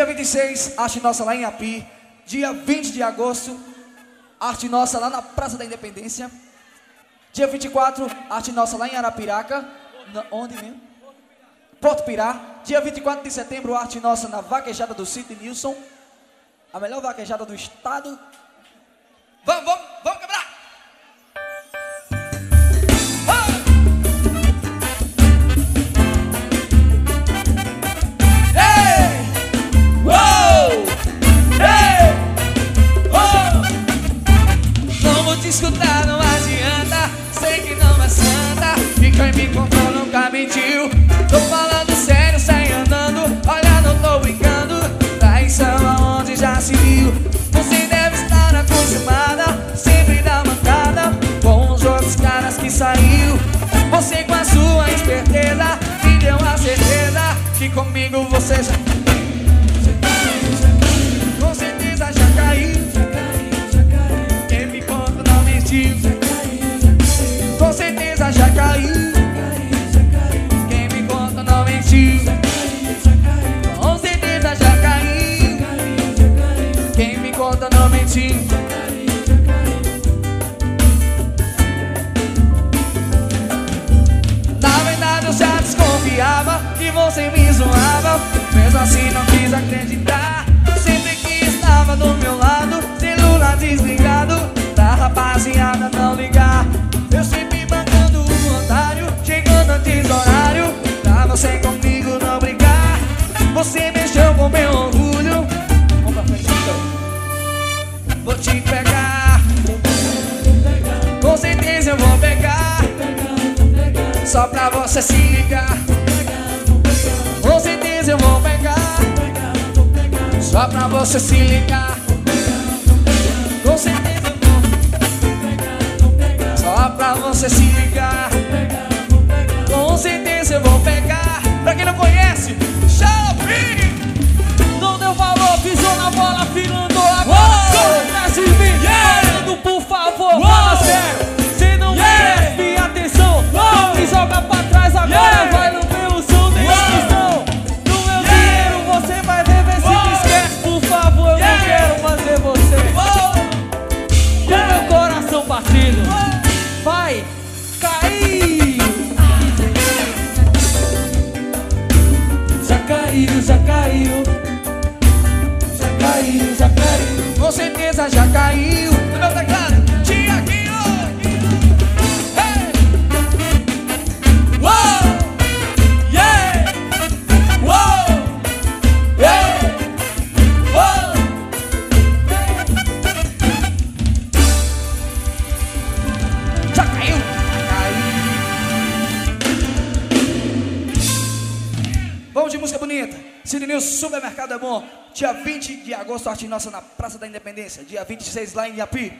Dia 26, arte nossa lá em Api. Dia 20 de agosto, arte nossa lá na Praça da Independência. Dia 24, arte nossa lá em Arapiraca. Onde mesmo? Porto Pirá. Dia 24 de setembro, arte nossa na vaquejada do Sidney Nilson. A melhor vaquejada do estado. Vamos quebrar! Escutar não adianta, sei que não é santa. E quem me encontrou nunca mentiu. Tô falando sério, sai andando. Olha, não tô brincando. Traição aonde já se viu. Você deve estar acostumada, sempre dá mancada com os outros caras que saiu. Você com a sua esperteza me deu a certeza que comigo você já... Com certeza já caiu. Com certeza já caiu. Quem me conta não mentiu. Com certeza já caiu. Quem me conta não mentiu. Na verdade eu já desconfiava que você me zoava. Mesmo assim não quis acreditar. Sempre que estava do meu lado, celular desligado, da rapaziada não ligar. Eu sempre bancando o otário, chegando antes do horário, pra você comigo não brigar. Você mexeu com meu orgulho. Vamos pra frente então. Vou te pegar. Com certeza eu vou pegar. Só pra você se ligar. Com certeza eu vou pegar. Só pra você se ligar. Com certeza eu vou pegar. Só pra você se ligar. Com certeza eu vou pegar. Pra quem não conhece, Shopping! Não deu valor, pisou na bola, filando agora. Corre atrás de mim, falando por favor. Fala sério, cê não merece atenção. Não me joga pra trás agora, vai no meu som da inscrição. No meu dinheiro você vai ver se me esquece. Por favor, eu não quero fazer você. Com meu coração partido, vai cair. Já caiu, já caiu. Já caiu, já caiu. Com certeza já caiu. No meu teclado, Tiaguinho. Hey! Uou! Yeah! Uou! Yeah! Uou! Já caiu? Vamos de música bonita. Sidney Nilson, Supermercado é Bom. Dia 20 de agosto, arte nossa na Praça da Independência. Dia 26 lá em Iapi.